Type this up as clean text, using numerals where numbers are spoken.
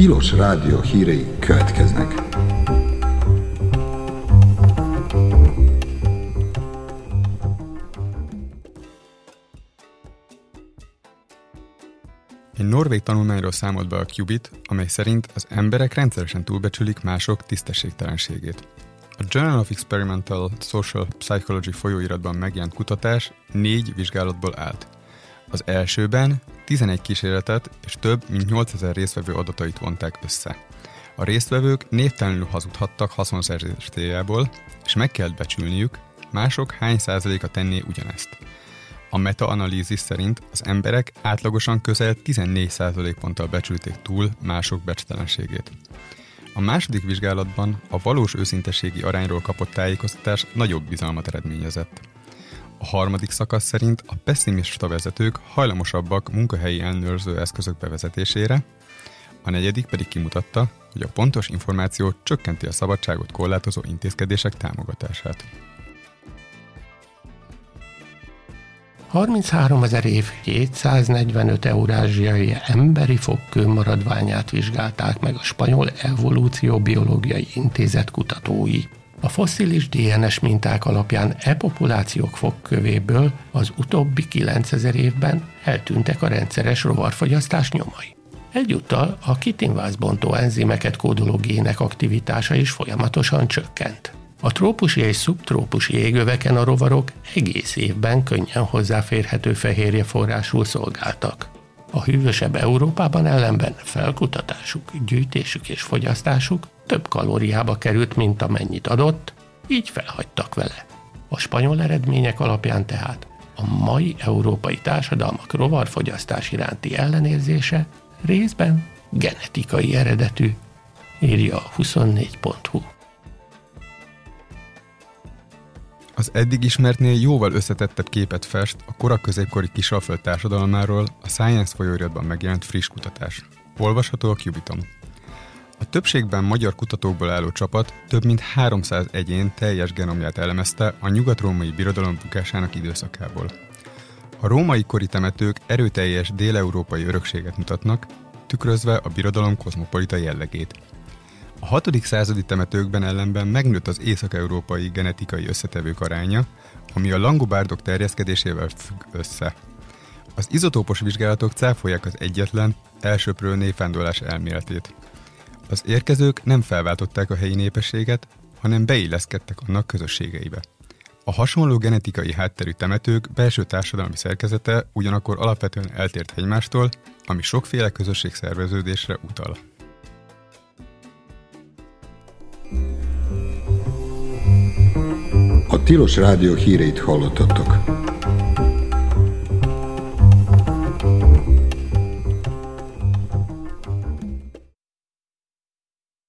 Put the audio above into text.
Tilos Rádió hírei következnek. Egy norvég tanulmányról számolt be a Qubit, amely szerint az emberek rendszeresen túlbecsülik mások tisztességtelenségét. A Journal of Experimental Social Psychology folyóiratban megjelent kutatás 4 vizsgálatból állt. Az elsőben 11 kísérletet és több mint 8000 résztvevő adatait vonták össze. A résztvevők névtelenül hazudhattak haszonszerzés céljából, és meg kellett becsülniük, mások hány százaléka tenné ugyanezt. A meta-analízis szerint az emberek átlagosan közel 14% ponttal becsülték túl mások becstelenségét. A második vizsgálatban a valós őszinteségi arányról kapott tájékoztatás nagyobb bizalmat eredményezett. A harmadik szakasz szerint a pesszimista vezetők hajlamosabbak munkahelyi ellenőrző eszközök bevezetésére, a negyedik pedig kimutatta, hogy a pontos információ csökkenti a szabadságot korlátozó intézkedések támogatását. 33 000 év 245 eurázsiai emberi fogkő maradványát vizsgálták meg a Spanyol Evolúcióbiológiai Intézet kutatói. A fosszilis DNS minták alapján populációk fogkövéből az utóbbi 9000 évben eltűntek a rendszeres rovarfogyasztás nyomai. Egyúttal a kitinvázbontó enzimeket kódoló gének aktivitása is folyamatosan csökkent. A trópusi és szubtrópusi égöveken a rovarok egész évben könnyen hozzáférhető fehérjeforrásul szolgáltak. A hűvösebb Európában ellenben felkutatásuk, gyűjtésük és fogyasztásuk több kalóriába került, mint amennyit adott, így felhagytak vele. A spanyol eredmények alapján tehát a mai európai társadalmak rovarfogyasztás iránti ellenérzése részben genetikai eredetű, írja a 24.hu. Az eddig ismertnél jóval összetettebb képet fest a koraközépkori Kisalföld társadalmáról a Science folyóiratban megjelent friss kutatás. Olvasható a Qubiton. A többségben magyar kutatókból álló csapat több mint 300 egyén teljes genomját elemezte a nyugat-római birodalom bukásának időszakából. A római kori temetők erőteljes dél-európai örökséget mutatnak, tükrözve a birodalom kozmopolita jellegét. A 6. századi temetőkben ellenben megnőtt az észak-európai genetikai összetevők aránya, ami a langobárdok terjeszkedésével függ össze. Az izotópos vizsgálatok cáfolják az egyetlen, elsöprő névvándorlás elméletét. Az érkezők nem felváltották a helyi népességet, hanem beilleszkedtek annak közösségeibe. A hasonló genetikai hátterű temetők belső társadalmi szerkezete ugyanakkor alapvetően eltért egymástól, ami sokféle közösségszerveződésre utal. A Tilos Rádió híreit hallottatok.